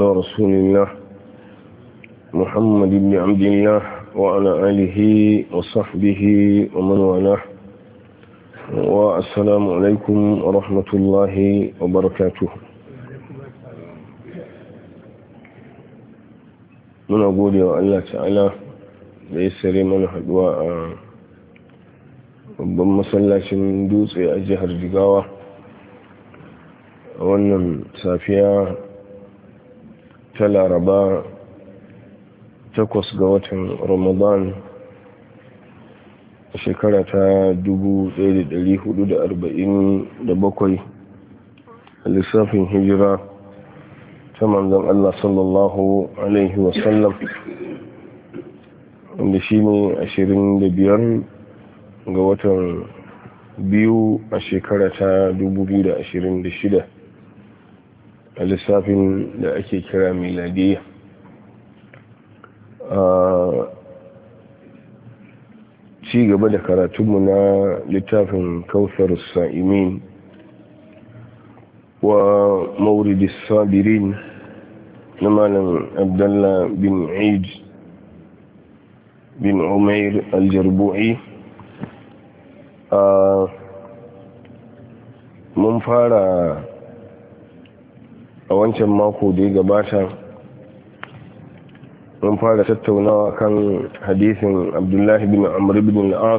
على رسول الله محمد بن عبد الله وعلى آله وصحبه ومن والاه والسلام عليكم ورحمة الله وبركاته. muna gode wa Allah ta'ala da ya sare mana haduwa a babban masallacin dutse a jihar Jigawa a wannan safiya ta Laraba 8 ga watan Ramadan a shekara ta 1447 a lissafin hijira ta manzon Allah sallallahu alaihi wasallam, wanda shi ne 25 ga watan biyu a shekara ta 2026 a lissafin da ake kira miladiyya. Ci gaba da karatunmu na littafin Kawthar Sa'imin wa Mawridis Sabirin na Malam Abdullah bin Eid bin Umair al-Jarbu'i. Mun fara a wancan mako da ya gabata, mun fara tattaunawa kan hadisin Abdullah bin Amr bin al-As,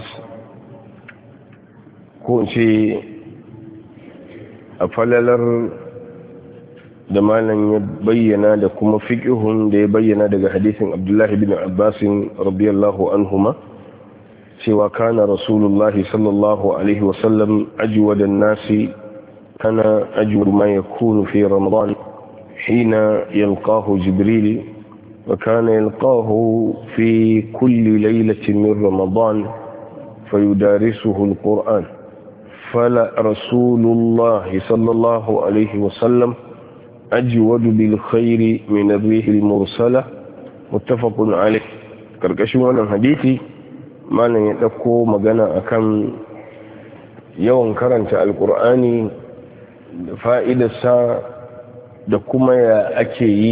ko ce a falalar da malam ya bayyana da kuma fiqhun da ya bayyana daga hadisin Abdullah bin Abbas radiyallahu anhuma, cewa kana Rasulullahi sallallahu alaihi wasallam ajwadan nasi, kana ajwad ma yakunu fi Ramadan hina yalqahu Jibril, wa kana yalqahu fi kulli laylatin min Ramadan fayudarisuhu al-Qur'an. فلا رسول الله صلى الله عليه وسلم أجود بالخير من الريح المرسلة متفق عليه. karkashin wannan hadisi malam ya dauko magana akan yawan karanta alkur'ani da fa'idarsa da kuma ya ake yi,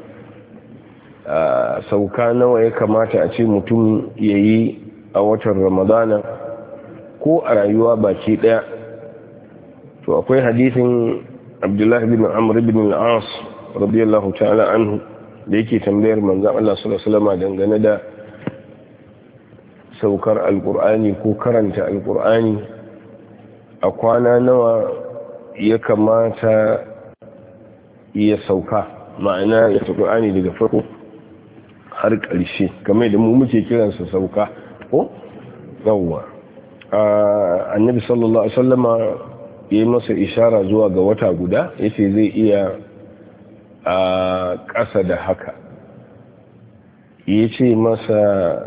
sauka nawa ya kamata a ce mutum yayi a watan ramadana ko a rayuwa baki daya. To akwai hadisin Abdullah bin Amr bin al-As radiyallahu ta'ala anhu da yake tambayar manzon Allah sallallahu alaihi wasallam dangane da saukar alqur'ani ko karanta alqur'ani a kwana nawa ya kamata ya sauka, ma'ana ya alqur'ani daga farko har ƙarshe kamar da mu muke kiransa sauka ko yawwa. Annabi sallallahu alaihi wasallama ya yi masa ishara zuwa ga wata guda, yace zai iya a ƙasa da haka, yace masa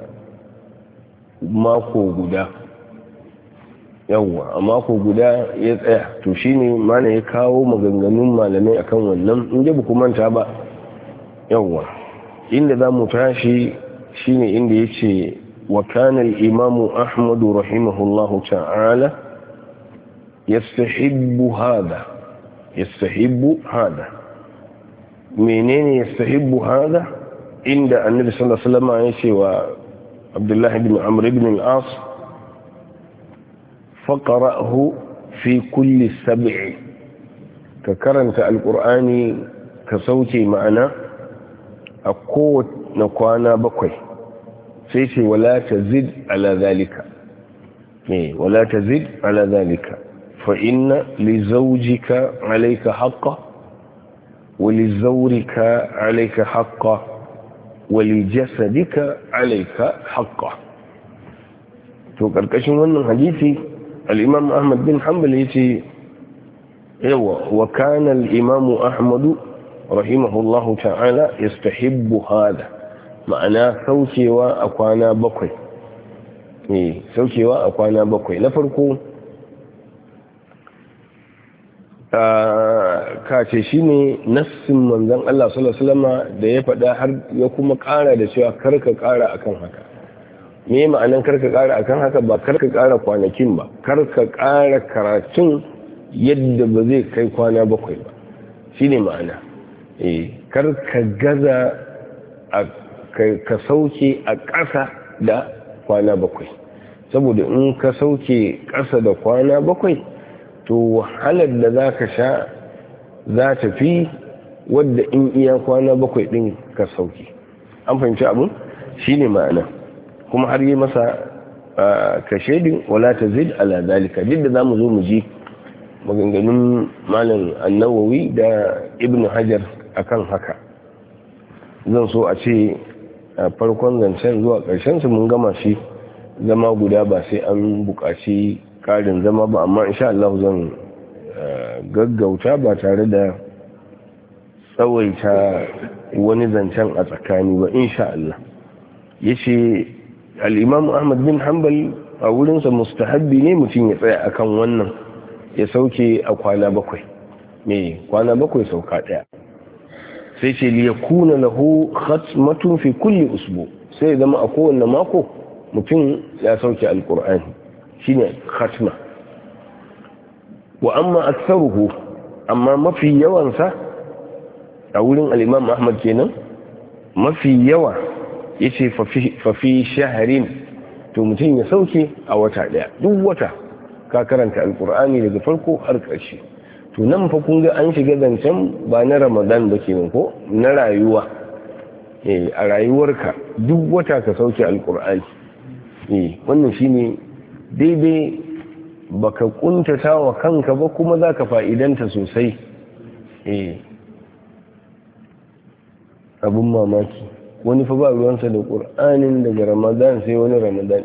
mako guda, yawwa a mako guda ya tsaya. To shine mana ya kawo maganganun malamai akan wannan, in ba ku manta ba, yawwa inda za mu tashi shine inda yace وكان الإمام أحمد رحمه الله تعالى يستحب هذا. منين يستحب هذا؟ عند النبي صلى الله عليه وسلم عيشه وعبد الله بن عمرو بن العاص فقرأه في كل 7، ككرنت القرآن كصوتي معنا أقوت نقوانا بكوي، sai ce wala tazid ala zalika, wala tazid ala zalika fa inna li zawjika alayka haqqan wa li zawrika alayka haqqan wa li jasadika alayka haqqan. to karkashin wannan hadisi al-Imam Ahmad bin Hanbal yace yawa wa kana al-Imam Ahmad rahimahullahu ta'ala yastahibbu hada, ma'ana saukewa a kwana bakwai. Saukewa a kwana bakwai. Na farko ka ce shi ne nassin manzan Allah sallallahu Alaihi wasallama da ya faɗa har ya kuma ƙara da cewa karka ƙara akan haka. Me ma'anan karka ƙara akan haka? Ba karka ƙara kwanakin ba, karka ƙara karatun yadda ba zai kai kwana bakwai ba, shi ne ma'ana. kar ka gaza ka sauke a ƙasa da kwana 7, saboda in ka sauke ƙasa da kwana 7 to wahalar da za ka sha za ta fi wadda in iya kwana 7 ɗin ka sauke. An fahimci abin shi ne ma'ana, kuma har yi masa ka shaidin wala ta zid ala zalika, duk da za mu zo mu ji maganganun malam annawawi da ibn hajar akan haka. Zan so a ce a farkon zancen zuwa ƙarshen su mun gama shi zama guda, ba sai an buƙaci ƙarin zama ba, amma insha Allah zan gaggauta ba tare da tsawaita wani zancen a tsakani ba insha Allah. Yace al-Imam Ahmad bin Hanbal a wurinsa mustahabbi ne mutum ya tsaya akan wannan, ya sauke a kwana 7, kwana 7 sauka ɗaya. Sai ce li yakuna lahu khatmatun fi kulli usbu, sai zama a kowanne mako mutum ya sauke alqur'ani, shine khatma. Wa amma aktharuhu, amma mafi yawan sa a wurin al-Imam Ahmad kenan, mafi yawa yace fa fi shahrin, to mutum ya sauke a wata daya. Duk wata ka karanta alqur'ani daga farko har ƙarshe. To nan fa kun ga an shiga zancen ba na Ramadan ba kenan, ko na rayuwa. A rayuwarka duk wata ka sauke alqur'ani. Wannan shine daidai, baka kuntata wa kanka ba, kuma zaka fa'idanta sosai. Abun mamaki, wani fa ba ruwansa da qur'anin daga Ramadan sai wani Ramadan.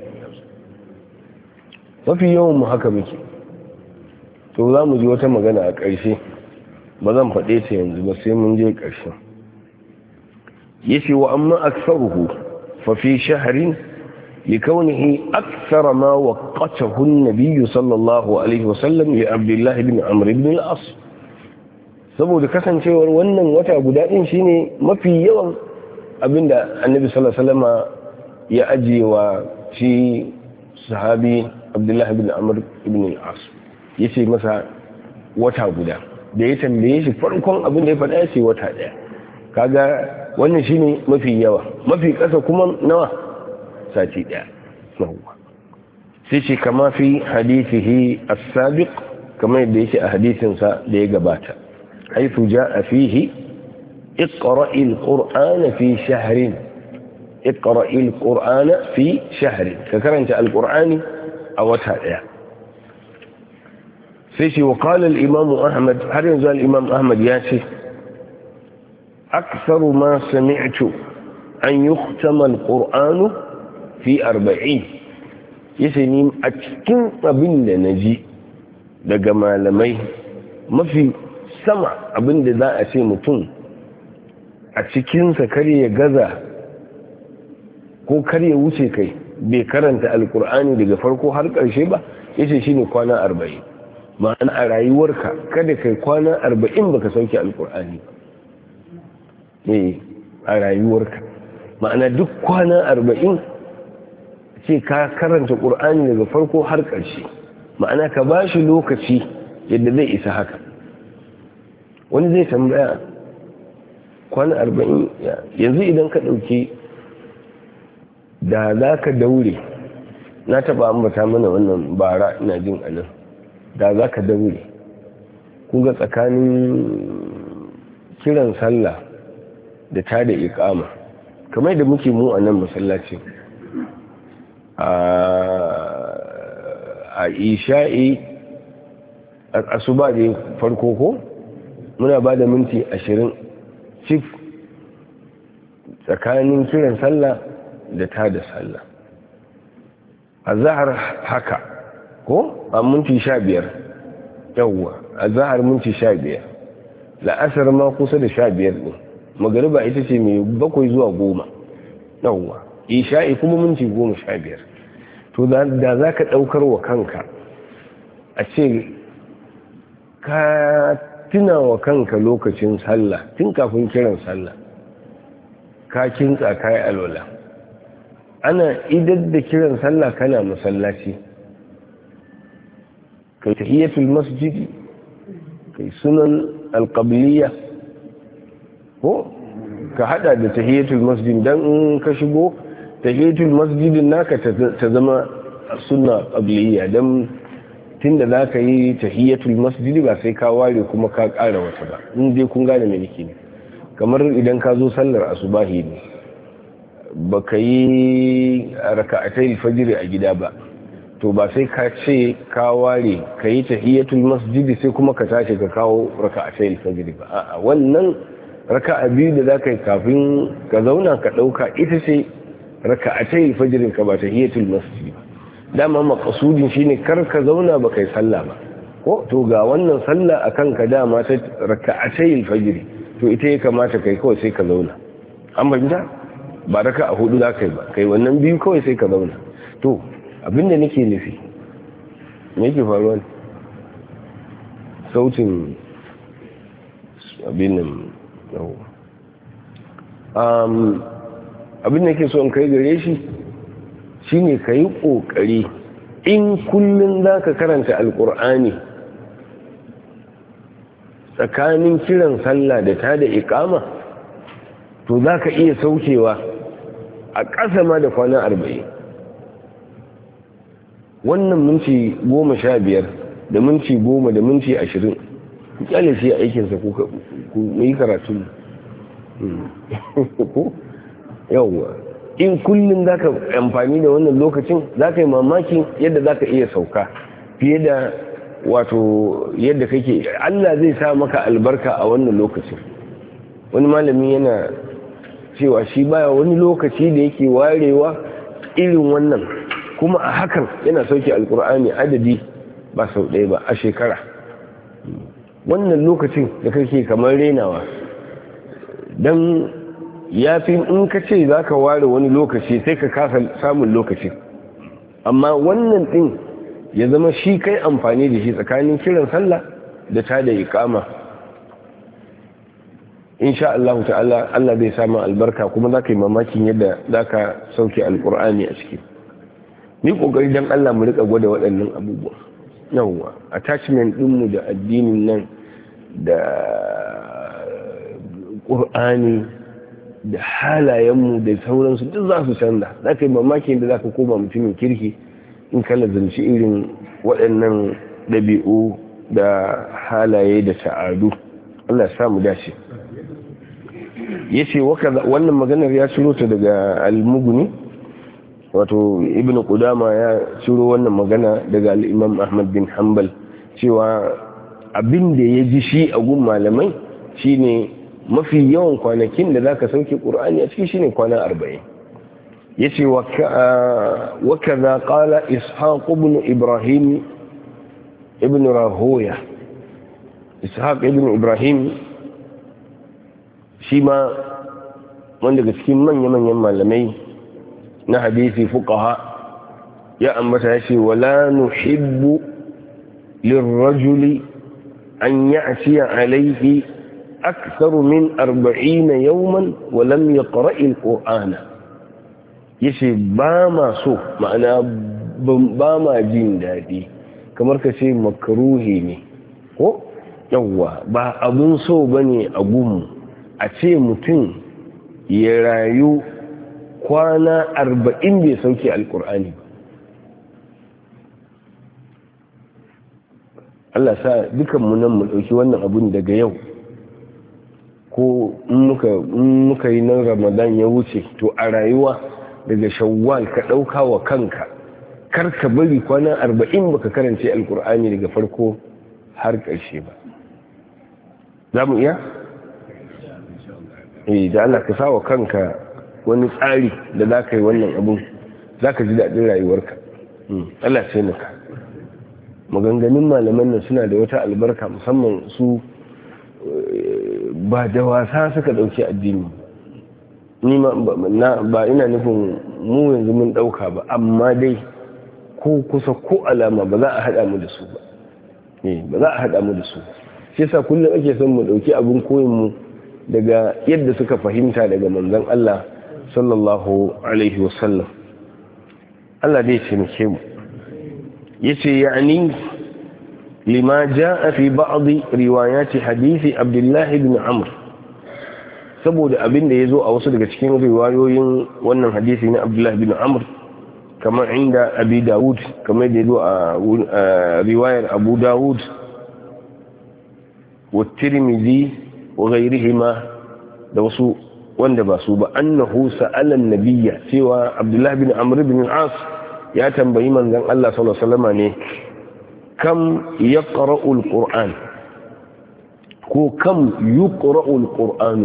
Mafi yawan mu haka muke. To za mu ji wata magana a ƙarshe, ba zan faɗe ta yanzu ba sai mun je ƙarshen. Yace wa amma aktharuhu fa fi shahrin لكونه أكثر ما وقته النبي صلى الله عليه وسلم لعبد الله بن عمرو بن العاص. saboda kasancewar wannan wata guda din shine mafi yawan abinda annabi sallallahu alaihi wasallam ya ajiye wa shi sahabi Abdullah ibn Amr ibn al-As, yace masa wata guda. Da ya tambaye shi farkon abin da ya faɗa yace wata daya. Kaga wannan shine mafi yawa, mafi ƙasa kuma nawa? Sati daya. Sai ce kama fi hadithihi as-sabiq, kamar yadda yake a hadisin sa da ya gabata, haythu jaa fihi iqra'il qur'ana fi shahrin, iqra'il qur'ana fi shahrin, ka karanta al-qur'ani a wata daya. sai ce wa qala al-imam Ahmad, har yanzu al-imam Ahmad ya ce aktharu ma sami'tu an yuhtama al-qur'anu fi 40. yace ni a cikin abin da naji daga malamai, mafi sama abin da za a ce mutum a cikinsa kar ya gaza ko kar ya wuce kai bai karanta alkur'ani daga farko har ƙarshe ba, yace shine kwana 40. ma'ana a rayuwarka kada kai kwana 40 baka sauke alkur'ani ba. A rayuwarka ma'ana duk kwana 40 ce ka karanta ƙur'ani daga farko har ƙarshe, ma'ana ka ba shi lokaci yadda zai isa haka. Wani zai tambaya kwana 40 yanzu idan ka ɗauki, da za ka daure, na taɓa ambata mana wannan bara ina jin anan, da za ka daure kuga tsakanin kiran sallah da ta da iƙama, kamar da muke mu a nan masallaci a isha'i a asuba da farko ko muna ba da minti 20 cif tsakanin kiran sallah da ta da sallah. A zahar haka ko a minti 15 yawwa, a zahar minti 15, la'asar ma kusa da 15 ɗin, magariba ita ce mai 7 zuwa 10 yawwa, isha'i kuma minti 15. to da za ka ɗaukar wa kanka a ce ka tuna wa kanka lokacin sallah tun kafin kiran sallah, ka kintsa ka yi alwala, ana idar da kiran sallah kana masallaci, kai tahiyatul masjidi, kai sunan alqabliya, ko ka hada da tahiyatul masjid dan in ka shigo tahiyatul masjidin naka ta zama sunna qabliyya dan tunda zaka yi tahiyatul masjid ba sai ka ware kuma ka ƙara wata ba in dai kun gane me nake ne kamar idan ka zo sallar asubahi ne baka yi raka'atai fajr a gida ba to ba sai ka ce ka ware ka yi tahiyatul masjid sai kuma ka tashi ka kawo raka'atai fajr ba a'a wannan raka'a biyu da zaka yi kafin ka zauna ka dauka ita ce raka'atai fajr ka ba tahiyatul masjid ba dama maqsudin shine kar ka zauna ba kai sallah ba ko to ga wannan sallah akan ka dama ta raka'atai fajr to ita ya kamata kai kawai sai ka zauna an bayyana ba raka'a hudu zaka yi ba kai wannan biyu kawai sai ka zauna to abinda nake nufi me yake faruwa sautin abin nan abin da ke so in kai gare shi shine ka yi ƙoƙari in kullum za ka karanta alƙur'ani tsakanin kiran sallah da ta da iƙama to za ka iya saukewa a ƙasa ma da kwana 40 wannan minti 15 da minti 10 da minti 20 kyale shi aikinsa ku yi karatu yawwa in kullum za ka amfani da wannan lokacin za ka yi mamakin yadda za ka iya sauka fiye da wato yadda kake Allah zai sa maka albarka a wannan lokacin wani malami yana cewa shi baya wani lokaci da yake warewa irin wannan kuma a hakan yana sauke alkur'ani adadi ba sau ɗaya ba a shekara wannan lokacin da kake kamar renawa don ya fi in ka ce za ka ware wani lokaci sai ka kasa samun lokaci amma wannan ɗin ya zama shi kai amfani da shi tsakanin kiran sallah da ta da iqama insha Allah ta'ala Allah zai samu albarka kuma za ka yi mamakin yadda za ka sauke alkur'ani a ciki ni kokari don Allah mu rika gwada waɗannan abubuwa yawwa attachment ɗinmu da addinin nan da ƙur'ani da halayenmu da sauransu duk za su canza za ka yi mamakin da za ka koma mutumin kirki in kala zanci irin waɗannan ɗabi'u da halaye da ta'adu Allah samu dace ya ce wannan maganar ya ciro ta daga al-mughni wato ibn qudama ya ciro wannan magana daga al-imam ahmad bin hanbal cewa abin da ya ji shi a gun malamai shine mafi yawan kwanakin da zaka sauke qur'ani a ciki shine kwana 40 yace wa kaza qala ishaq ibn ibrahim ibn rahoya ishaq ibn ibrahim shi ma wanda daga cikin manya-manyan malamai na hadisi fuqaha ya ambata yace wala nuhibbu lirrajuli an ya'tiya alayhi أكثر من 40 يوما ولم يقرأ القرآن يشي باما سو معنى باما جين دادي kamar ka ce makruhi ne ko yawwa ba abun so bane a gunmu a ce mutum ya rayu kwana 40 bai sauke alkur'ani ba Allah sa dukanmu nan mu ɗauki wannan abun daga yau ko in muka yi nan ramadan ya wuce to a rayuwa daga shawwal ka ɗauka wa kanka kar ka bari kwana 40 baka karance alkur'ani daga farko har ƙarshe ba za mu iya? da Allah ka sa wa kanka wani tsari da za ka yi wannan abun za ka ji daɗin rayuwarka Allah sai maka maganganun malaman nan suna da wata albarka musamman su ba da wasa suka dauki addini ni ba ina nufin mu yanzu mun dauka ba amma dai ko kusa ko alama ba za a hada mu da su ba ba za a hada mu da su shi yasa kullum ake son mu dauki abin koyin mu daga yadda suka fahimta daga manzon Allah sallallahu alaihi wasallam Allah dai ce mu yace yani لما جاء في بعض روايات حديث عبد الله بن عمرو saboda abin da ya zo a wasu daga cikin riwayoyin wannan hadisi na Abdullah bin Amr kamar inda Abi Dawud, kamar da ya zo a riwayar Abu Dawud wa Tirmidhi wa ghayrihima da wasu wanda ba su ba, annahu sa'ala an-nabiyya, cewa Abdullah bin Amr bin al-As ya tambayi manzon Allah sallallahu alaihi wasallam ne, kam yaqra'u al-Qur'an ko kam yuqra'u al-Qur'an,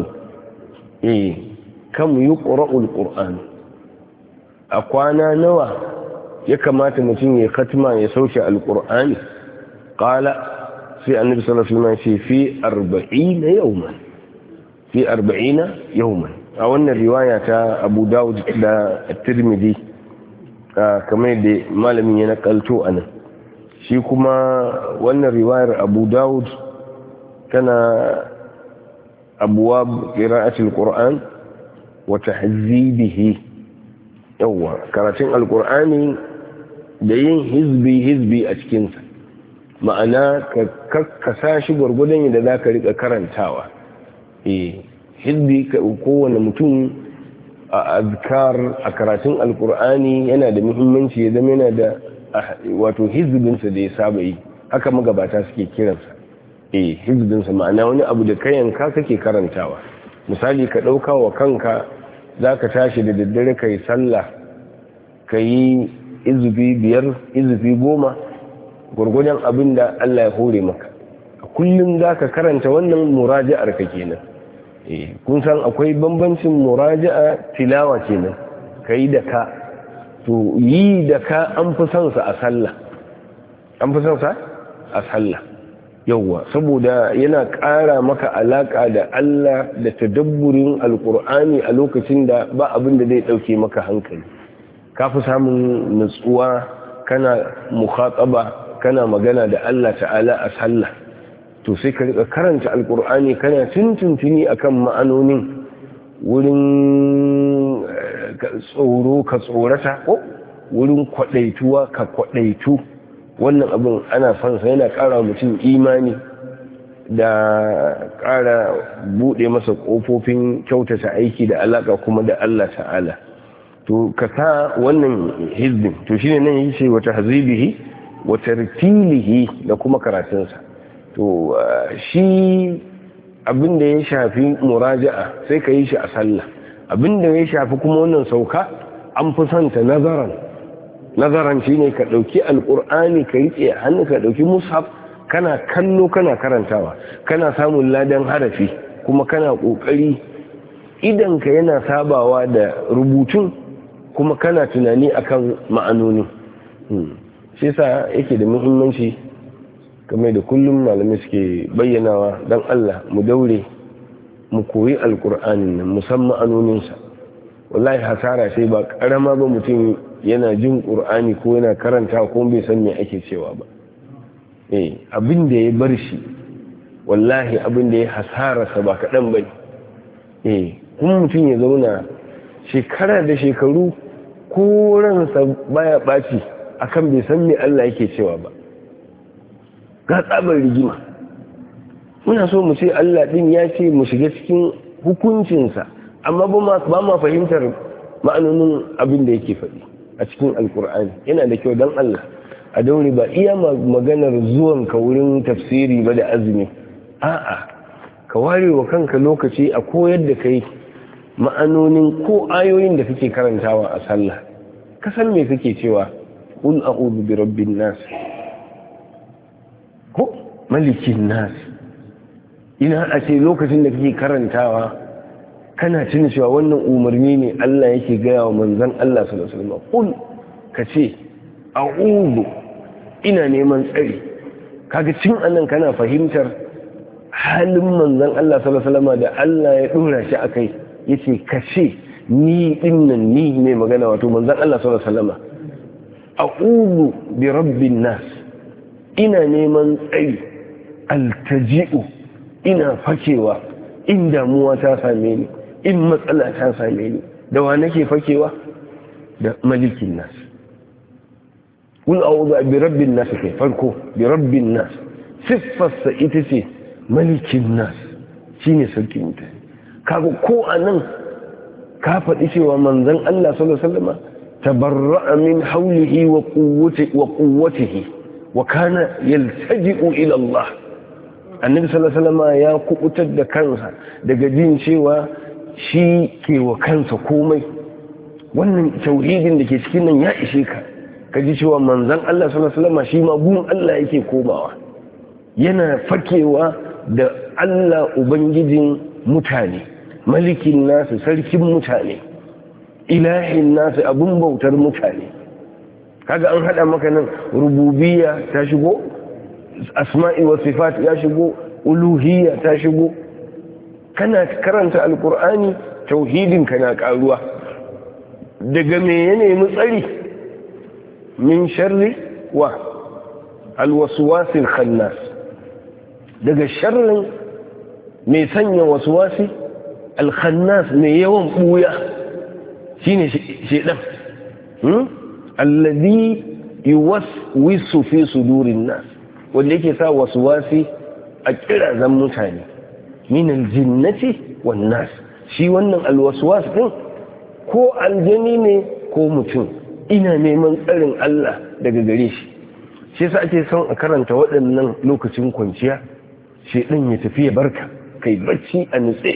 kam yuqra'u al-Qur'an, a kwana nawa ya kamata mutum ya katma ya sauke al-Qur'ani? Qala, sai annabi sallallahu alaihi wasallam ya ce fi 40 yawman, fi 40 yawman. A wannan riwaya ta Abu Dawud da Tirmidhi, kamar da malamin ya nakalto anan. Shi kuma wannan riwayar Abu Dawud tana abwab qira'atil Qur'an wa tahzibihi, yawa karatun alqur'ani da yin hizbi a cikin sa, ma'ana ka kakkasa shi gurgudan yadda zaka rika karantawa. Hizbi kowane mutum a azkar a karatun alqur'ani yana da muhimmanci, ya zama yana da wato hizbinsa da ya saba yi, haka magabata suke kiransa. Hizbinsa ma'ana wani abu da kayanka kake karantawa. Misali, ka ɗauka wa kanka za ka tashi da daddare ka yi sallah, ka yi izufi 5, izufi 10, gwargwadon abin da Allah ya hore maka. A kullum za ka karanta wannan muraja'ar ka kenan. Kun san akwai bambancin muraja'a tilawa kenan, ka yi da ka. To yi da ka an fi son sa a sallah, an fi son sa a sallah, yawwa, saboda yana ƙara maka alaƙa da Allah da tadabburin alƙur'ani a lokacin da ba abin da zai ɗauke maka hankali. Ka fi samun nutsuwa, kana mukhataba, kana magana da Allah ta'ala a sallah. To sai ka riƙa karanta alƙur'ani kana tuntuntuni akan ma'anonin, wurin tsoro ka tsorata, ko wurin kwaɗaituwa ka kwaɗaitu. Wannan abin ana fansa, yana ƙara mutum imani da ƙara buɗe masa ƙofofin kyautata aiki da alaƙa kuma da Allah ta'ala. To ka sa wannan hizbin, to shine nan yi ce wata hazibihi wata ritilihi da kuma karatunsa. To shi abin da ya shafi muraja'a sai ka yi shi a sallah. Abin da ya shafi kuma wannan sauka an fi santa nazaran shi ne ka ɗauki alƙur'ani ka riƙe hannu, ka ɗauki mushaf kana kallo kana karantawa, kana samun ladan harafi, kuma kana ƙoƙari idanka yana sabawa da rubutun, kuma kana tunani akan ma'anoni. Shi yasa yake da muhimmanci, kamar da kullum malamai suke bayyanawa, dan Allah mu daure mu koyi alƙur'anin nan, musamman ma'anoninsa. Wallahi hasara sai ba ƙarama ba mutum yana jin ƙur'ani ko yana karanta ko bai san me ake cewa ba. Abin da ya bar shi, wallahi abin da ya hasararsa ba kaɗan ba ne. Kuma mutum ya zauna shekara da shekaru ko ransa baya ɓaci akan bai san me Allah yake cewa ba. Ga tsabar rigima, muna so mu ce Allah ɗin ya ce mu shiga cikin hukuncinsa, amma ba ma fahimtar ma'anonin abin da yake faɗi a cikin alkur'ani. Yana da kyau don Allah a daure, ba iya maganar zuwan ka wurin tafsiri ba da azumi, a'a, ka ware wa kanka lokaci a koyar da kai ma'anonin ko ayoyin da kake karantawa a sallah. Ka san me kake cewa, qul a'udhu bi rabbin nas, ko malikin nas. Ina a ce lokacin da kake karantawa kana tuna cewa wannan umarni ne Allah yake gaya wa manzon Allah sallallahu alaihi wasallam. Qul, ka ce a'udhu, ina neman tsari. Kaga cin anan kana fahimtar halin manzon Allah sallallahu alaihi wasallam da Allah ya dora shi akai, yace ka ce ni dinnan ni ne magana, wato manzon Allah sallallahu alaihi wasallam. A'udhu bi rabbin nas, ina neman tsari. Altaji'u, ina fakewa in damuwa ta same ni, in matsala ta same ni. Da wa nake fakewa? Da malikin nas. Kul a'udhu bi rabbin nas, kai farko bi rabbin nas, siffarsa ita ce malikin nas, shine sarkin mutane. kaga ko anan ka faɗi cewa manzon Allah sallallahu alaihi wasallam tabarra'a min hawlihi wa quwwatihi wa kana yaltaji'u ila Allah. Annabi sallallahu alaihi wasallam ya kubutar da kansa daga jin cewa shi ke wa kansa komai. Wannan tauhidin da ke cikin nan ya ishe ka ji cewa manzon Allah sallallahu alaihi wasallam shi ma gun Allah yake komawa, yana fakewa da Allah ubangijin mutane, malikin nasu, sarkin mutane, ilahin nasu, abun bautar mutane. Kaga an hada maka nan rububiyya ta shigo, asma'i wa sifat ya shigo, uluhiyya ta shigo. Kana karanta alkur'ani tauhidin kana karuwa. Daga me ya nemi tsari? Min sharri wa alwaswasil khannas, daga sharrin mai sanya waswasi alkhannas, mai yawan buya, shine shedan alladhi yuwaswisu fi sudurin nas, wanda yake sa waswasi a kirazan mutane, min aljinnati wan nas. Shi wannan alwaswas din ko aljani ne ko mutum, ina neman tsarin Allah daga gare shi. Shi yasa ake son a karanta waɗannan lokacin kwanciya, shedan ya tafi ya barka kai bacci a nutse.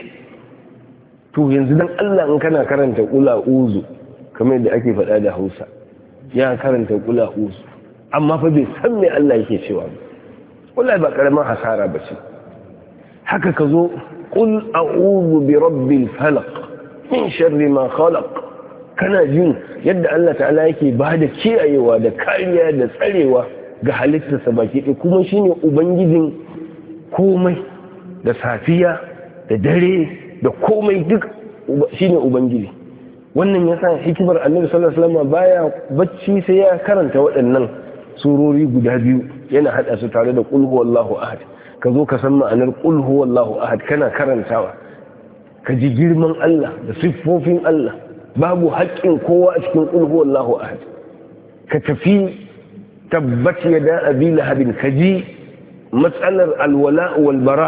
To yanzu dan Allah in kana karanta qula uzu kamar yadda ake faɗa da Hausa, ya karanta qula uzu amma fa bai san me Allah yake cewa ba, wallahi ba karamar hasara ba ce. Haka ka zo qul a'udhu bi rabbil falaq min sharri ma khalaq, kana jin yadda Allah ta'ala yake ba da kiyayewa da kariya da tsarewa ga halittarsa baki ɗaya, kuma shine ubangijin komai, da safiya da dare da komai duk shine ubangiji. Wannan yasa hikimar Annabi sallallahu alaihi wasallam baya bacci sai ya karanta waɗannan surori guda biyu, yana hada su tare da qul huwallahu ahad. Ka zo ka san ma'anar qul huwallahu ahad kana karantawa, ka ji girman Allah da siffofin Allah, babu haƙƙin kowa a cikin qul huwallahu ahad. Ka tafi tabbat yada abi lahabin, ka ji matsalar alwala wal bara,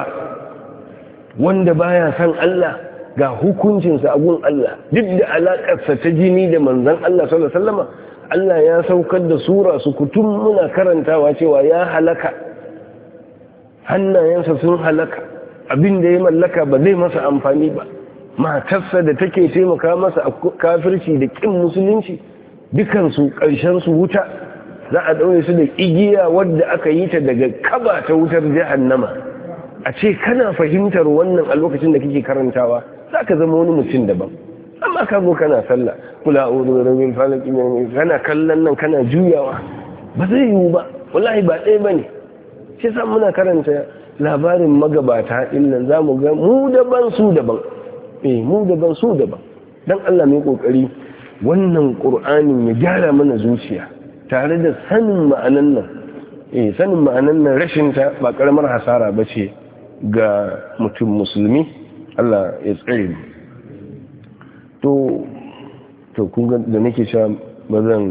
wanda baya san Allah ga hukuncinsa a gun Allah, duk da alaƙarsa ta jini da manzon Allah sallallahu alaihi wasallam. Allah ya saukar da sura su kutum muna karantawa cewa ya halaka, hannayensa sun halaka, abin da ya mallaka ba zai masa amfani ba, matarsa da take taimaka masa a kafirci da kin musulunci dukansu ƙarshensu wuta, za a ɗaure su da igiya wadda aka yi ta daga kaba ta wutar jahannama. A ce kana fahimtar wannan a lokacin da kake karantawa, za ka zama wani mutum daban. Amma ka zo kana sallah, kula a wurin rabin falaki, kana kallon nan kana juyawa, ba zai yiwu ba, wallahi ba ɗaya ba ne. Shi sa muna karanta labarin magabata ɗin nan, za mu ga mu daban su daban, mu daban su daban. Dan Allah mai ƙoƙari wannan ƙur'anin ya gyara mana zuciya tare da sanin ma'anan nan. Sanin ma'anan nan rashinta ba ƙaramar hasara ba ce ga mutum musulmi. Allah ya tsare mu. To kun ga da nake cewa ba zan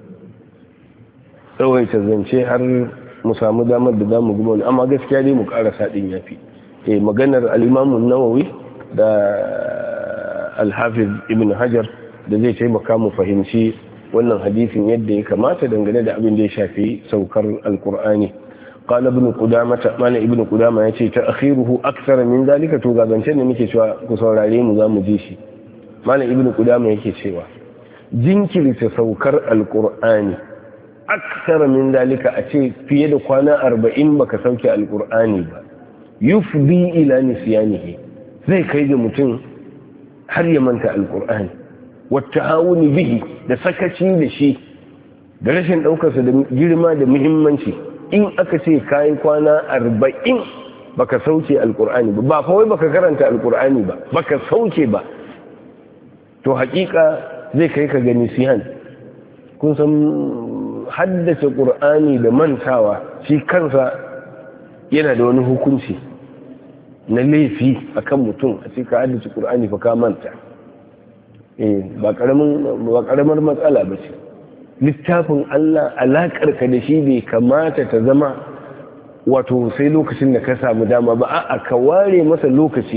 tsawaita zance har mu samu damar da za mu guma wani, amma gaskiya dai mu ƙarasa ɗin ya fi. Maganar al'imamun Nawawi da Al-Hafiz Ibn Hajar da zai taimaka mu fahimci wannan hadisin yadda ya kamata dangane da abin da ya shafi saukar Al-Qur'ani. Qala Ibn Qudamah, mana Ibn Qudamah yace ta'khiruhu akthar min zalika. To gazance ne muke cewa ku saurare mu zamu ji shi. Mana Ibn Qudamah yake cewa jinkirta saukar Al-Qur'ani akthar min zalika, a ce fiye da kwana 40 baka sauke Al-Qur'ani ba, yufdi ila nisyanihi, zai kai ga mutum har ya manta Al-Qur'ani, wa ta'awuni bihi, da sakaci da shi, da rashin daukarsa da girma da muhimmanci. In aka ce kayi kwana 40 baka sauke Al-Qur'ani ba fa wai baka karanta Al-Qur'ani ba, baka sauke ba, to hakika zai kai ka ga nisyan. Kun san haddace Qur'ani da mantawa shi kansa yana da wani hukunci na laifi akan mutum. A ce ka haddace Qur'ani fa ka manta, ba karamar matsala ba ce. Littafin Allah alakar ka da shi bai kamata ta zama wato sai lokacin da ka samu dama ba, a ka ware masa lokaci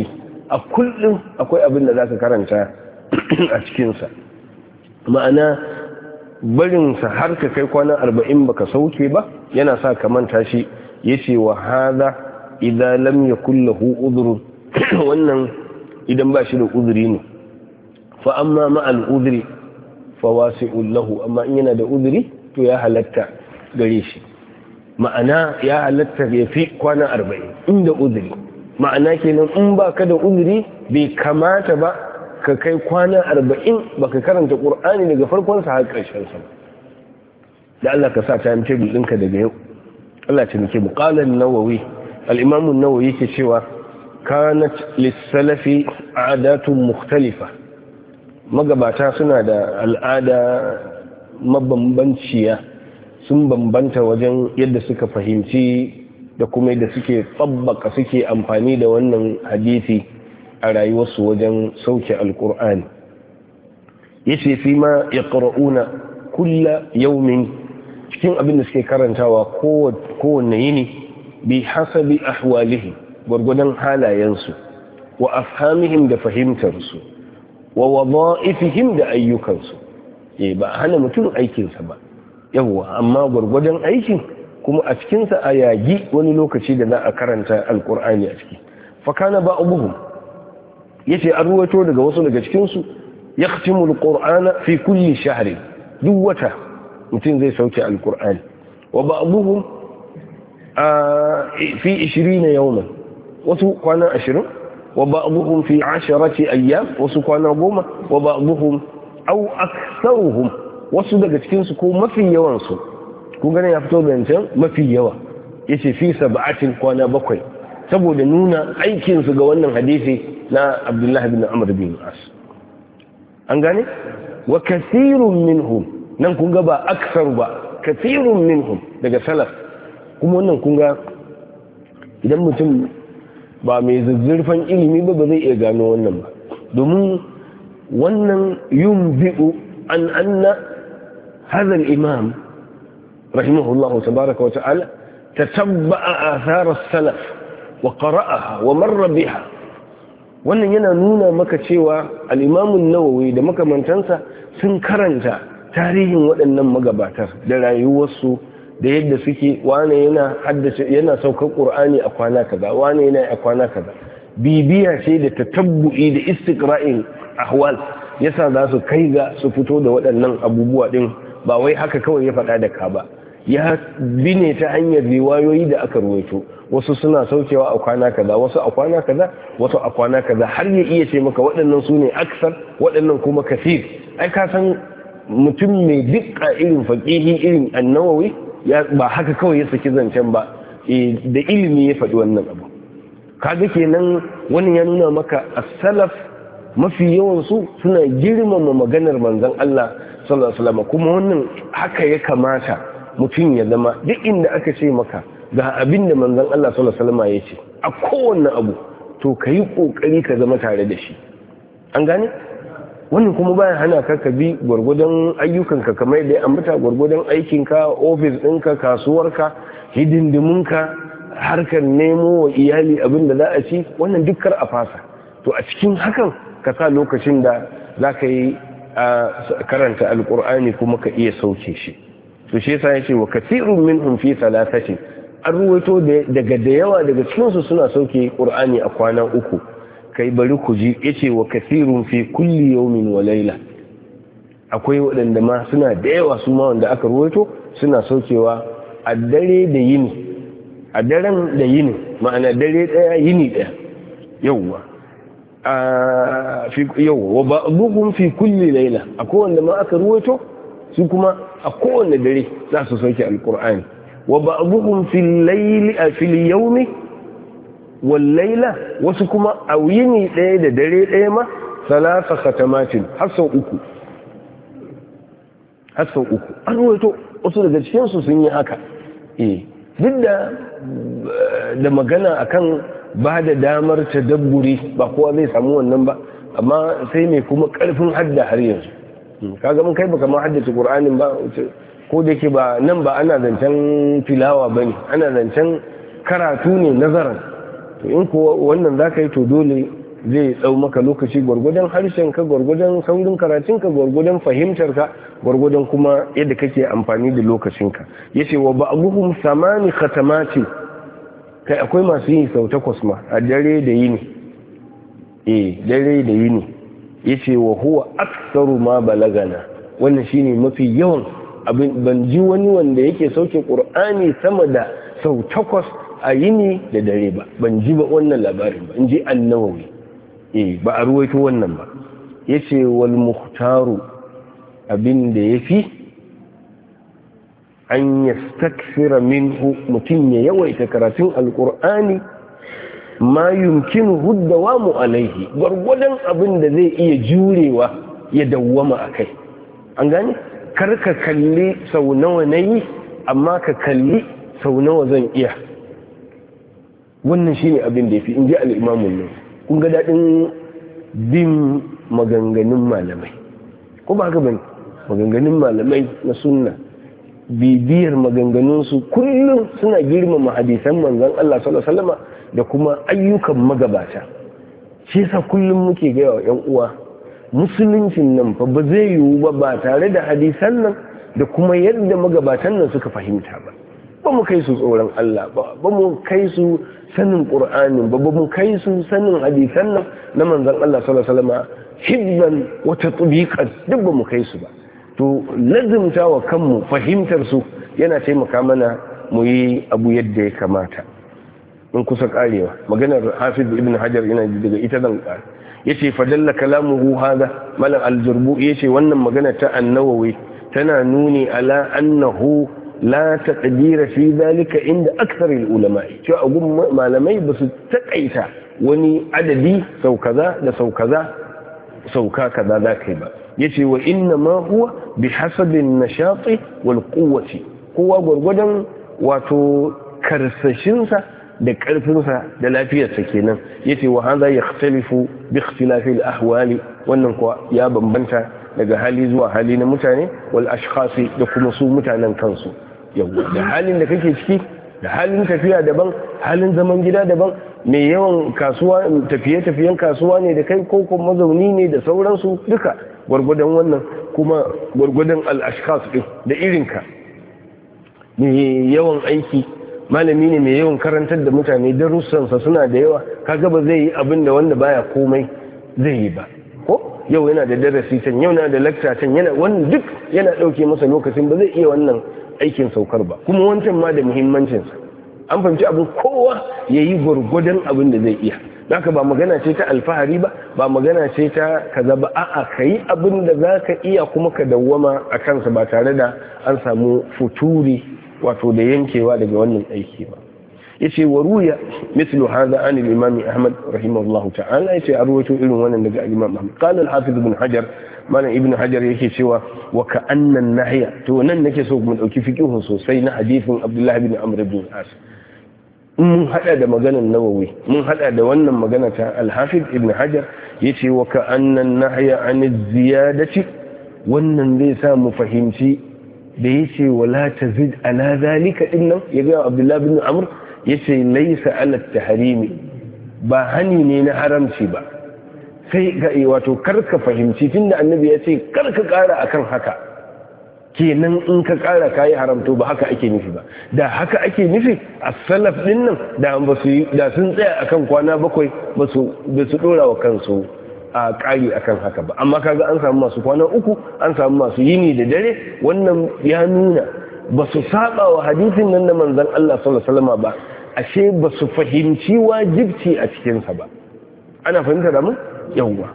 a kullum akwai abin da zaka karanta a cikinsa. Ma'ana barinsa har ka kai kwana 40 baka sauke ba yana sa ka manta shi. Yace wa hadha idza lam yakul lahu udhrun wannan idan ba shi da uzuri ne. Fa amma ma'al udhri fa wasi'un lahu, amma in yana da uzuri to ya halatta gare shi. Ma'ana ya halatta ya fi kwana 40 inda uzuri. Ma'ana kenan in baka da uzuri bai kamata ba ka kai kwana 40 baka karanta Qur'ani daga farkon sa har ƙarshen sa. Da Allah ka sa time table ɗinka daga yau. Allah ta nake mu. Qala an-Nawawi, al-Imam an-Nawawi yake cewa kanat lis-salafi a'datun mukhtalifa. Magabata suna da al'ada mabambanciya, sun bambanta wajen yadda suka fahimci da kuma yadda suke tsabbaka suke amfani da wannan hadisi a rayuwarsu wajen sauke alkur'ani. Yace fi ma yaqra'una kulla yawmin, cikin abin da suke karantawa kowanne yini, bi hasabi ahwalihi, gwargwadon halayensu, wa afhamihim da fahimtarsu, wa wadha'ifihim da ayyukansu. Ba hana mutum aikinsa ba, yawwa, amma gwargwadon aikin kuma a cikinsa a yagi wani lokaci da za a karanta alkur'ani a ciki. Fakana ba abubuwan yace an ruwato daga wasu daga cikinsu yakhtimu alqur'ana fi kulli shahri, duk wata mutum zai sauke alkur'ani. Wa ba'dhum fi 20 yawman, wasu kwana 20. Wa ba'dhum fi 10 ayyam, wasu kwana 10. Wa ba'dhum aw aktharuhum, wasu daga cikin su ko mafi yawan su, kun gane ya fito zancen mafi yawa, yace fi 7 kwana 7, saboda nuna aikin su ga wannan hadisi na Abdullah ibn Amr bin As. An gane? Wa kathirun minhum, nan kun ga ba aksar ba, kathirun minhum daga salaf. Kuma wannan kun ga idan mutum ba mai zuzzurfan ilimi ba zai iya gano wannan ba, domin wannan yunbi'u an anna hadha al-imam rahimahullahu tabaraka wa ta'ala tatabba'a athar as-salaf wa qara'aha wa marra biha. Wannan yana nuna maka cewa al-imam an-Nawawi da makamantansa sun karanta tarihin waɗannan magabatar da rayuwarsu da yadda suke, wane yana haddace yana saukar Qur'ani a kwana kaza, wane yana a kwana kaza. Bibiya ce da tatabbu'i da istiqra'in ahwal yasa za su kai ga su fito da waɗannan abubuwa din, ba wai haka kawai ya faɗa da ka ba. Ya bine ta hanyar riwayoyi da aka ruwaito, wasu suna saukewa a kwana kaza, wasu a kwana kaza, wasu a kwana kaza, har ya iya ce maka waɗannan su ne aksar, waɗannan kuma kasir. Ai ka san mutum mai dukka irin faqihi irin an-Nawawi ba haka kawai ya saki zancen ba, da ilimi ya faɗi wannan abu. Kaga kenan wannan ya nuna maka as-salaf mafi yawansu suna girmama maganar manzon Allah sallallahu alaihi wasallam, kuma wannan haka ya kamata mutum ya zama. Duk inda aka ce maka ga abin da manzon Allah sallallahu alaihi wasallam ya ce a kowanne abu, to kayi kokari ka zama tare da shi. An gane? Wannan kuma bayan hana ka bi gwargwadon ayyukanka, kamar yadda ya ambata, gwargwadon aikinka, ofis ɗinka, kasuwarka, hidindimunka, harkar nemo wa iyali abin da za a ci, wannan dukkar a fasa. To a cikin hakan ka sa lokacin da za ka yi karanta alkur'ani kuma ka iya sauke shi. To shi yasa yace wa kathirun minhum fi thalathati, an ruwaito daga da yawa daga cikinsu suna sauke qur'ani a kwana 3. Kai bari ku ji, yace wa kathirun fi kulli yawmin wa layla, akwai waɗanda ma suna da yawa su ma wanda aka ruwaito suna saukewa a dare da yini, a daren da yini, ma'ana dare daya yini daya. Yawwa wa ba'dhum fi kulli layla, akwai wanda ma aka ruwaito su kuma a kowanne dare za su sauke alqur'ani. Wa ba'dhum fil layli fil yawmi wal layla, wasu kuma a yini daya da dare daya ma 3 khatamatin, har sau uku. An ruwaito wasu daga cikin su sun yi haka. Duk da magana akan ba da damar tadabburi, ba kowa zai samu wannan ba, amma sai mai kuma karfin hadda har yanzu. Kaga mun kai baka ma haddace Qur'anin ba, ko da yake ba nan ba ana zancen tilawa bane, ana zancen karatu ne nazaran. To in ko wannan zaka yi, to dole zai tsau maka lokaci gwargwadon harshenka, gwargwadon saurin karatunka, gwargwadon fahimtarka, gwargwadon kuma yadda kake amfani da lokacinka. yace wa ba'dhum 8 khatamati, kai akwai masu yi sau 8 ma a dare da yini. Dare da yini. yace wa huwa aktsaru ma balagana, wannan shine mafi yawan abin. Ban ji wani wanda yake sauke Qur'ani sama da sau 8 a yini da dare ba, ban ji ba wannan labarin ba, in ji An-Nawawi. Ba a ruwaito wannan ba. yace wal muhtaru, abin da yafi an yastakthira minhu, mutum ya yawaita karatun alqur'ani ma yumkinuhu dawamu alaihi, gwargwadon abin da zai iya jurewa ya dawwama akai. an gane, kar ka kalli sau nawa nayi, amma ka kalli sau nawa zan iya. wannan shine abin da yafi, inji al-Imam an-Nawawi. kun ga dadin bin maganganun malamai, ko ba haka bane? maganganun malamai na sunna, bibiyar maganganunsu, kullum suna girmama hadisan manzon Allah sallallahu alaihi wasallam da kuma ayyukan magabata. shi yasa kullum muke gaya wa 'yan uwa, musuluncin nan fa ba zai yiwu ba tare da hadisan nan da kuma yadda magabatan nan suka fahimta ba. Ba mu kai su tsoron Allah ba, ba mu kai su sanin Qur'anin ba, ba mu kai su sanin hadisan nan na manzon Allah sallallahu alaihi wasallam hibban wa tatbiqan, duk ba mu kai su ba. To lazimta wa kanmu fahimtar su yana taimaka mana mu yi abu yadda ya kamata. in kusa karewa maganar Hafiz ibn Hajar yana daga ita zan kare. yace fadalla kalamuhu hada, malam al-Jurbu yace wannan magana ta An-Nawawi tana nuni ala annahu la taqdira fi zalika inda akthar al-ulama, cewa gun malamai ba su takaita wani adadi sau kaza da sau kaza sauka kaza za kai ba. yace wa inna ma huwa bihasabi an-nashati wal quwwati, kowa gurgudan wato karsashinsa da ƙarfinsa da lafiyarsa kenan. yace wa hadha yakhtalifu bi ikhtilafi al-ahwali, wannan kuwa ya bambanta daga hali zuwa hali na mutane, wal ashkhasi, da kuma su mutanen kansu. yawa da halin da kake ciki, da halin tafiya daban, halin zaman gida daban, mai yawan kasuwa, tafiye-tafiyen kasuwa ne da kai, ko kuma mazauni ne da sauransu, duka gwargwadon wannan, kuma gwargwadon al-ashkhas din da irinka. mai yawan aiki, malami ne mai yawan karantar da mutane, darussansa suna da yawa, kaga ba zai yi abin da wanda baya komai zai yi ba. ko yau yana da darasi can, yau yana da lecture can, yana wannan duk yana dauke masa lokacin, ba zai iya wannan aikin saukar ba, kuma wancan ma da muhimmancinsa. an fahimci abin, kowa ya yi gwargwadon abin da zai iya. haka ba magana ce ta alfahari ba, ba magana ce ta kaza ba, a'a ka yi abin da za ka iya kuma ka dawwama a kansa ba tare da an samu futuri, wato da yankewa daga wannan aiki ba. yace wa ruya mithlu hadha an al-imam Ahmad rahimahullahu ta'ala, yace a ruwaito irin wannan daga Imam Ahmad. qala al-hafiz ibn Hajar, malam ibn Hajar yake cewa wa ka'anna an-nahya, to nan nake so mu dauki fiqhun sosai na hadisin Abdullah ibn Amr ibn al-As. mun hada da maganar Nawawi, mun hada da wannan magana ta al-hafiz ibn Hajar, yace wa ka'anna an-nahya an az-ziyadati, wannan zai sa mu fahimci da yace wala tazid ala zalika dinnan, yaga Abdullah ibn Amr yace laysa ala tahrimi, ba hani ne na haramci ba. sai ga wato karka fahimci tunda annabi yace karka kara akan haka, kenan in ka kara kai haramto, ba haka ake nufi ba. da haka ake nufi, as-salaf dinnan da ba su da sun tsaya akan kwana 7 ba su dora wa kansu a ƙari akan haka ba. amma kaga an samu masu kwana 3, an samu masu yini da dare, wannan ya nuna ba su saba wa hadisin nan na manzon Allah sallallahu alaihi wasallam ba, ashe ba su fahimci wajibci a cikin sa ba. ana fahimta da mu yawa,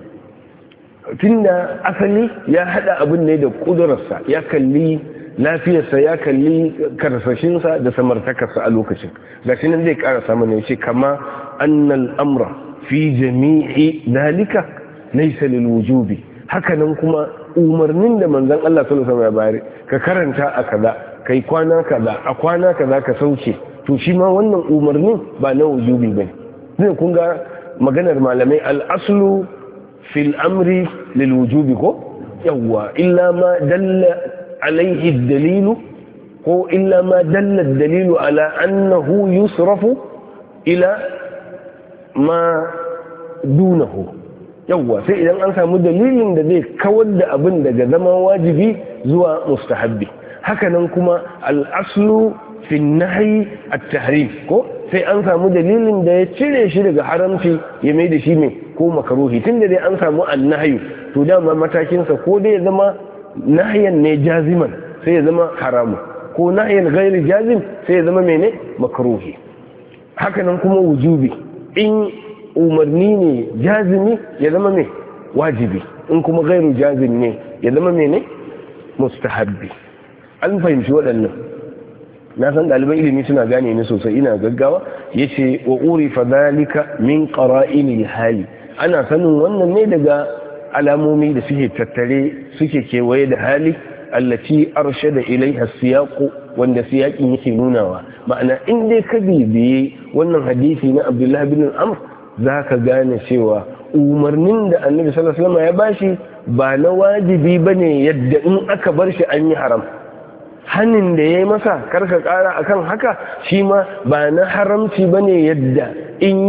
tunda asali ya hada abin ne da kudurarsa, ya kalli lafiyarsa, ya kalli karsashinsa da samartakarsa a lokacin. gashi nan zai karasa mana yace kama annal amra fi jami'i dalika laysa lil wujubi, hakanan kuma umarnin da manzon Allah sallallahu alaihi wasallam ya bayar, ka karanta a kaza, kai kwana kaza, a kwana kaza ka sauke, to shi ma wannan umarnin ba na wujubi bane. zai kun ga maganar malamai, al-aslu fil amri lil wujubi, ko yawa illa ma dalla alaihi ad-dalilu, ko illa ma dalla ad-dalilu ala annahu yusrafu ila ma dunahu. Yawwa, sai idan an samu dalilin da zai kawar da abin daga zama wajibi zuwa mustahabbi. Hakanan kuma al'aslu fi nahyi at-tahrim, ko sai an samu dalilin da ya cire shi daga haramci ya mai da shi mai ko makaruhi. Tunda dai an samu annahyu, to dama matakinsa ko dai ya zama nahyan ne jaziman sai ya zama haramu, ko nahyan ghairi jazim sai ya zama mene makruhi. Hakanan kuma wujubi, in umarni ne jazimi ya zama mai wajibi, in kuma gairu jazim ne ya zama mene mustahabbi. An fahimci waɗannan. Na san ɗaliban ilimi suna gane ni sosai, ina gaggawa. Yace wa urifa dhalika min qara'inil hali, ana sanin wannan ne daga alamomi da suke tattare suke kewaye da hali, allati arshada ilaiha siyaqu, wanda siyaƙin yake nunawa. Ma'ana in dai ka bibiye wannan hadisi na Abdullah bin Amr, za ka gane cewa umarnin da Annabi sallallahu alaihi wasallam ya bashi ba na wajibi bane yadda in aka bar shi an yi haram. Hanin da ya yi masa karka kara akan haka shi ma ba na haramci bane yadda in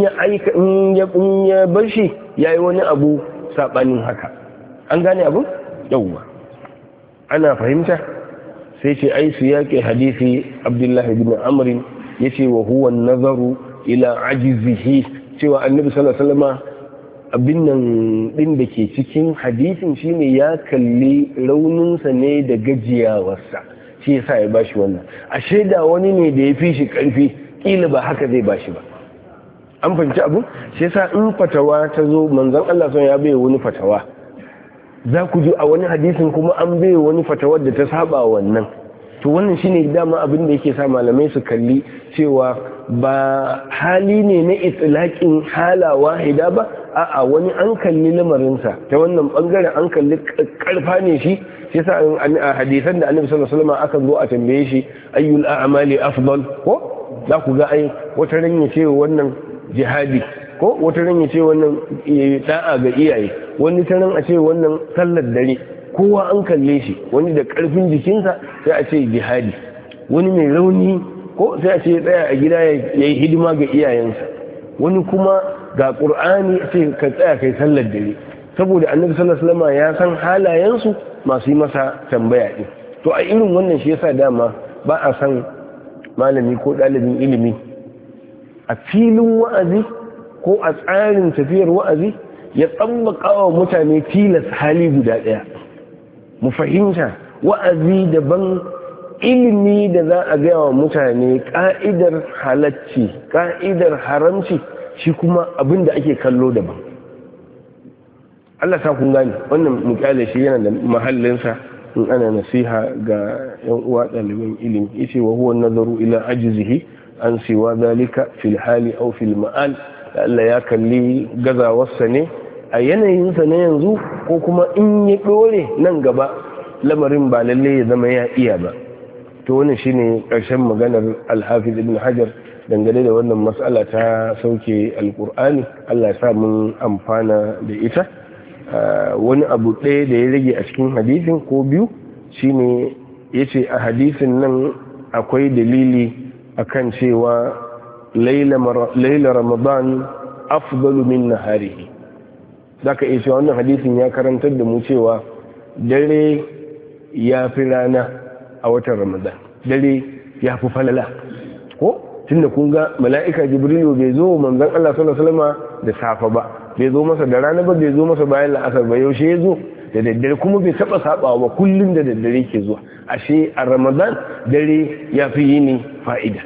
ya bar shi yayi wani abu sabanin haka. An gane abu? Yawwa. Ana fahimta? Sai ce ai su yaƙi hadisi Abdullahi bin Amr yace wa huwa an-nazaru ila ajizihi, cewa Annabi sallallahu alaihi wasallam abin nan din da ke cikin hadisin shine ya kalli rauninsa ne da gajiyawarsa, shi yasa ya bashi wannan. Ashe da wani ne da ya fi shi karfi kila ba haka zai bashi ba. An fahimci abu? Shi yasa in fatawa ta zo manzon Allah sun ya bai wani fatawa, za ku ji a wani hadisin kuma an bai wani fatawar da ta saba wannan. To wannan shine dama abin da yake sa malamai su kalli cewa ba hali ne na itlaqin hala wahida ba, a'a wani an kalli lamarinsa ta wannan bangaren, an kalli karfa ne shi. Sai sa a hadisan da Annabi sallallahu alaihi wasallam aka zo a tambaye shi ayyul a'mali afdal, ko za ku ga ai wata ran ya ce wannan jihadi, ko wata ran ya ce wannan da'a ga iyaye, wani ta ran a ce wannan sallar dare. Kowa an kalle shi, wani da karfin jikinsa sai a ce jihadi, wani mai rauni ko sai a ce ya tsaya a gida ya yi hidima ga iyayensa, wani kuma ga ƙur'ani sai ka tsaya kai sallar dare. Saboda Annabi sallallahu alaihi wasallam ya san halayensu masu yi masa tambaya din. To a irin wannan shi yasa dama ba a san malami ko ɗalibin ilimi a filin wa'azi ko a tsarin tafiyar wa'azi ya tsabbaka wa mutane tilas hali guda ɗaya. Mu fahimta wa'azi daban, ilimi da za a gaya wa mutane ka'idar halacci, ka'idar haramci, shi kuma abin da ake kallo daban. Allah sa kun gane wannan mukyale shi yana da mahallinsa in ana nasiha ga yan uwa ɗaliban ilimi. Yace wa huwa nazaru ila ajzihi an siwa zalika fil hali aw fil ma'al. Allah ya kalli gazawarsa ne a yanayinsa na yanzu, ko kuma in ya ɗore nan gaba lamarin ba lalle ya zama ya iya ba. To wannan shine ƙarshen maganar Al-Hafiz Ibn Hajar dangane da wannan mas'ala ta sauke Al-Qur'ani. Allah ya sa mun amfana da ita. Wani abu ɗaya da ya rage a cikin hadisin ko biyu shine yace a hadisin nan akwai dalili akan cewa laila Ramadan afdalu min naharihi. Zaka iya cewa wannan hadisin ya karantar da mu cewa dare ya fi rana a watan Ramadan, dare ya fi falala, ko tunda kun ga mala'ika Jibrilu bai zo manzon Allah sallallahu alaihi wasallam da safa ba, bai zo masa da rana ba, bai zo masa bayan la'asar ba, yaushe ya zo? Da daddare, kuma bai taba sabawa ba, kullum da daddare ke zuwa. Ashe a Ramadan dare ya fi yini fa'ida.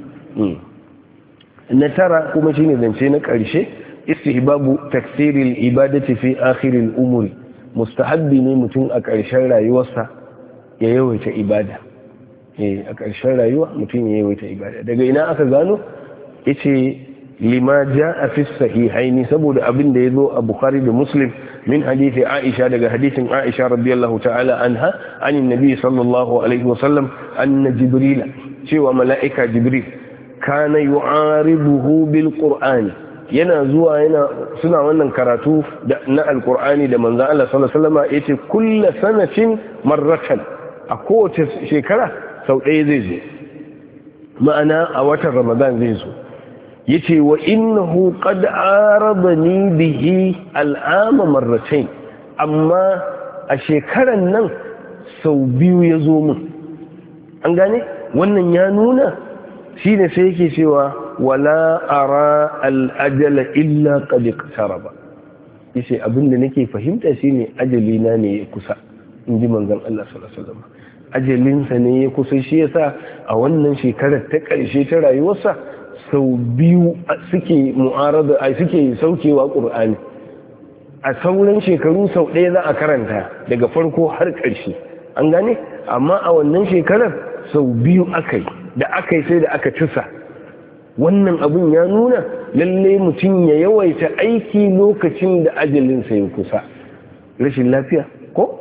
Na tara kuma shine zance na ƙarshe, istihbabu taksiril ibadati fi akhiril umuri. Mustahabbi ne mutum a ƙarshen rayuwarsa ya yawaita ibada. A ƙarshen rayuwa mutum ya yawaita ibada. Daga ina aka gano? Yace lima jaa fi sahihaini, saboda abin da yazo a Bukhari da Muslim min hadisi Aisha, daga hadisin Aisha radiyallahu ta'ala anha anin nabi sallallahu alaihi wasallam anna Jibril, cewa mala'ika Jibril kana yu'aribuhu bil Qur'ani, yana zuwa suna wannan karatu na alqur'ani da manzon Allah sallallahu alaihi wasallam. Yace kullu sanatin marratan, a kowace shekara sau ɗaya zai zo, ma'ana a watan Ramadan zai zo. yace wa innahu qad aradani bihi al'ama marratayn, amma a shekaran nan sau biyu ya zo min. An gane wannan ya nuna shine sai yake cewa wala ara al'ajala illa qad iqtaraba. Yace abinda nake fahimta shine ajali na ne ya kusa, inji manzon Allah sallallahu alaihi wasallam. Ajalinsa ne ya kusa, shi yasa a wannan shekarar ta ƙarshe ta rayuwarsa sau biyu suke mu'arada, suke saukewa ƙur'ani. A sauran shekaru sau ɗaya za a karanta daga farko har ƙarshe. An gane? Amma a wannan shekarar sau biyu aka yi, da aka yi sai da aka cisa. Wannan abun ya nuna lalle mutum ya yawaita aiki lokacin da ajalinsa ya kusa. Rashin lafiya ko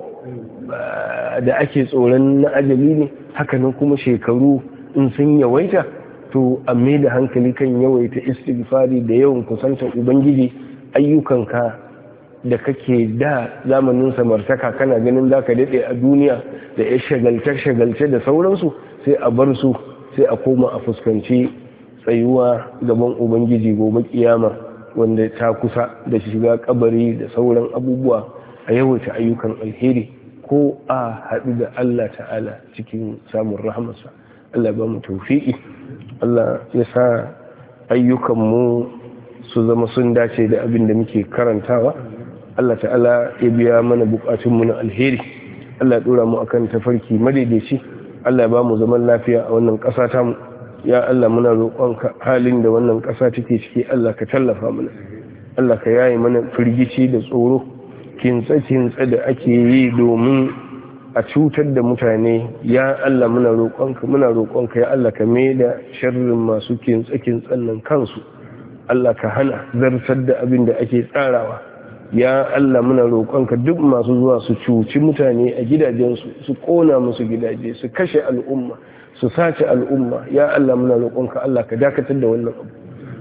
da ake tsoron na ajali ne, hakanan kuma shekaru in sun yawaita, to a mai da hankali kan yawaita istighfari da yawan kusantar ubangiji. Ayyukanka da kake da zamanin samartaka kana ganin za ka daɗe a duniya da ya shagalce da sauransu, sai a bar su, sai a koma a fuskanci tsayuwa gaban ubangiji gobe kiyama wanda ta kusa da shiga kabari da sauran abubuwa. A yawaita ayyukan alheri ko a haɗu da Allah ta'ala cikin samun rahamarsa. Allah ba mu tawfiqi, Allah ya sa ayyukanmu su zama sun dace da abin da muke karantawa. Allah ta'ala ya biya mana bukatunmu na alheri. Allah ya dora mu akan tafarki madaidaici. Allah ya ba mu zaman lafiya a wannan ƙasa ta mu. Ya Allah muna roƙonka halin da wannan ƙasa take ciki, Allah ka tallafa mana. Allah ka yaye mana firgici da tsoro, kintsa da ake yi domin a cutar da mutane. Ya Allah muna roƙonka ya Allah ka mai da sharrin masu kintsa nan kansu. Allah ka hana zartar da abin da ake tsarawa. Ya Allah muna roƙonka duk masu zuwa su cuci mutane a gidajensu, su ƙona musu gidaje, su kashe al'umma, su sace al'umma. Ya Allah muna roƙonka Allah ka dakatar da wannan abu.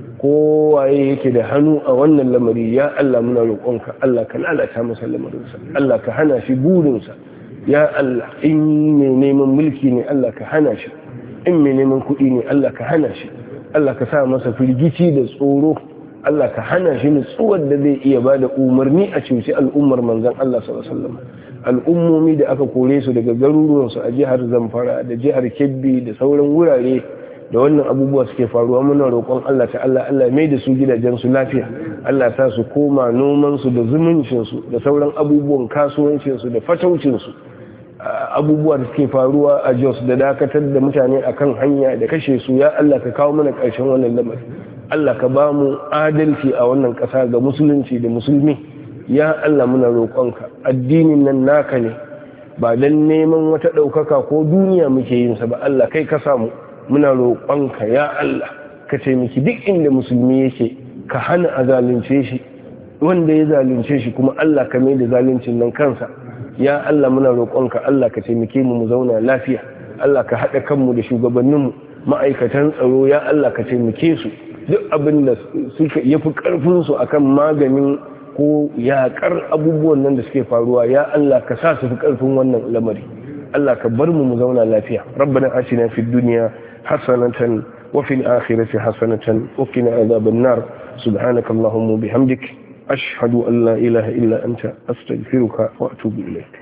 Kowaye yake da hannu a wannan lamari, ya Allah muna roƙonka Allah ka lalata masa lamarinsa, Allah ka hana shi burinsa. Ya Allah, in mai neman mulki ne Allah ka hana shi, in mai neman kuɗi ne Allah ka hana shi. Allah ka sa masa firgici da tsoro. Allah ka hana shi nutsuwar da zai iya ba da umarni a cuci al'ummar manzon Allah sallallahu alaihi wasallam. Al'ummomi da aka kore su daga garuruwansu a jihar Zamfara da jihar Kebbi da sauran wurare da wannan abubuwa suke faruwa, muna roƙon Allah ta'ala Allah mai da su gidajensu lafiya. Allah sa su koma nomansu da zumuncinsu da sauran abubuwan kasuwancinsu da fataucinsu. Abubuwa da suke faruwa a Jos da dakatar da mutane akan hanya da kashe su, ya Allah ka kawo mana ƙarshen wannan lamari. Allah ka ba mu adalci a wannan ƙasa ga musulunci da musulmi. Ya Allah muna roƙonka, addinin nan naka ne, ba don neman wata ɗaukaka ko duniya muke yin sa ba. Allah kai ka samu, muna roƙonka ya Allah ka taimaki duk inda musulmi yake, ka hana a zalunce shi, wanda ya zalunce shi kuma Allah ka mai da zaluncin nan kansa. Ya Allah muna roƙonka Allah ka taimake mu zauna lafiya. Allah ka haɗa kanmu da shugabanninmu, ma'aikatan tsaro, ya Allah ka taimake su. Duk abin da suka yafi ƙarfinsu akan maganin ko yaƙar abubuwan nan da suke faruwa, ya Allah ka sa su fi ƙarfin wannan lamari. Allah ka bar mu zauna lafiya. Rabbana atina fid dunya hasanatan wa fil akhirati hasanatan wa qina adhaban nar. Subhanakallahumma bihamdik ashhadu an la ilaha illa anta astaghfiruka wa atubu ilayk.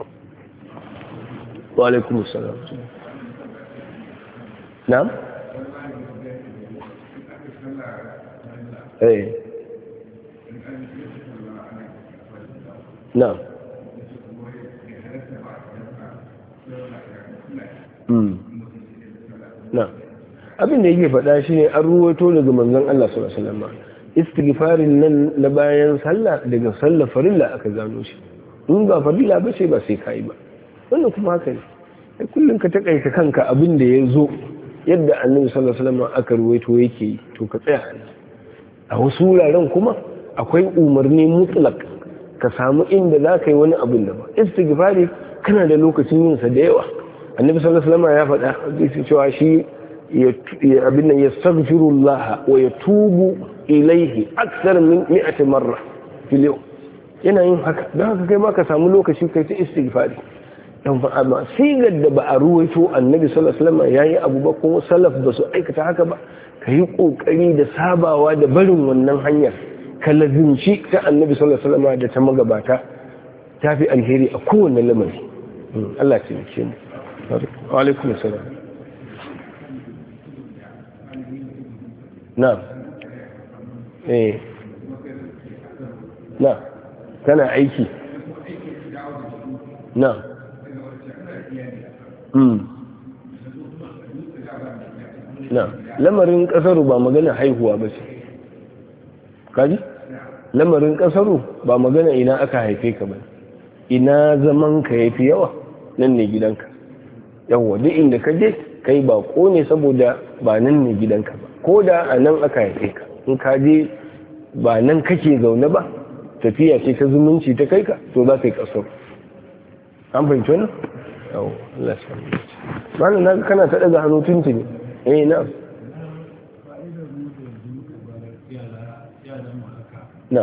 Wa alaikum assalam. Na'am. Eh. Na'am. Na'am. Abin da yake faɗa shi ne an ruwato daga manzon Allah sallallahu alaihi wasallam. Istighfarin nan na bayan sallah daga sallar farilla aka gano shi. In ba farilla ba sai ba sai kai ba. Wannan kuma haka ne. Sai kullun ka takaita kanka abin da ya zo yadda Annabi sallallahu alaihi wasallam aka ruwaito yake yi, to ka tsaya. A wasu wuraren kuma akwai umarni mutlak, ka samu inda za ka yi wani abin da ba. Istighfari kana da lokacin yin sa da yawa. Annabi sallallahu alaihi wasallam ya faɗa hadisi cewa shi abin nan yastaghfirullah wa yatubu ilayhi akthar min 100 marra fil yawm. Yana yin haka don haka kai ma ka samu lokaci kai ta istighfari. dan amma sigar da ba a ruwaito annabi sallallahu alaihi wasallam yayi abu ba kuma salaf ba su aikata haka ba kai kokari da sabawa da barin wannan hanyar ka lazimci ta annabi sallallahu alaihi wasallam da ta magabata tafi alheri a kowane lamari. Allah ya tsare mu. Wa alaikum assalam. Na na kana aiki na na lamarin kasaru ba magana haihuwa ba ce kaji lamarin kasaru ba magana ina aka haife ka ba ina zaman ka yafi yawa nan ne gidanka yawa duk inda ka je kai ba ko ne saboda ba nan ne gidanka ba ko da a nan aka haife ka in ka je ba nan kake zaune ba tafiya ce ta zumunci ta kai ka to za ka yi kasar an fahimci wannan yawo Allah ya sami malam na kana ta daga hannu tuntuni na na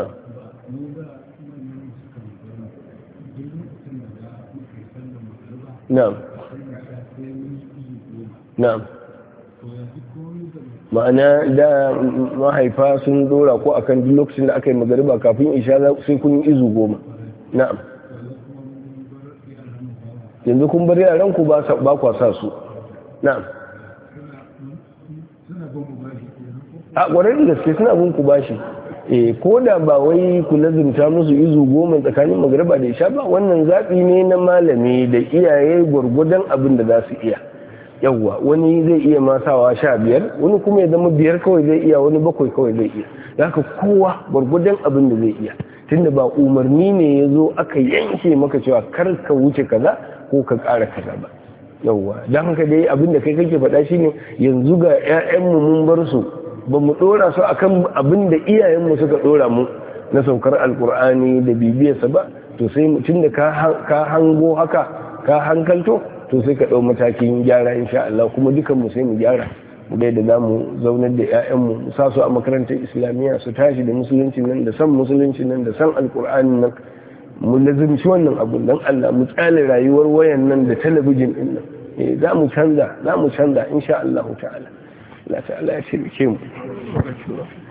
na na ma'ana da mahaifa sun dora ko akan duk lokacin da aka yi magariba kafin isha sai kun yi izu 10 na'am yanzu kun bar yaran ku ba kwa sa su na'am a ƙwarar da gaske suna bin ku bashi ko da ba wai ku lazumta musu izu 10 tsakanin magariba da isha ba wannan zaɓi ne na malami da iyaye gwargwadon abin da za su iya yawwa wani zai iya masawa 15 wani kuma ya zama 5 kawai zai iya wani 7 kawai zai iya haka kowa gwargwadon abin da zai iya tunda ba umarni ne ya zo aka yanke maka cewa kar ka wuce kaza ko ka ƙara kaza ba yawwa don haka dai abin da kai kake faɗa shine yanzu ga 'ya'yanmu mun bar su ba mu ɗora su akan abin da iyayenmu suka ɗora mu na saukar alkur'ani da bibiyarsa ba to sai tun da ka hango haka ka hankalto to sai ka ɗau matakin gyara insha Allah kuma dukan mu sai mu gyara mu da zamu zaunar da ƴaƴanmu mu sa su a makarantar islamiyya su tashi da musulunci nan da san musulunci nan da san alkur'ani nan mu lazimci wannan abu dan Allah mu tsale rayuwar wayan nan da talabijin din nan za mu canza insha Allah ta'ala Allah ta'ala ya shirye mu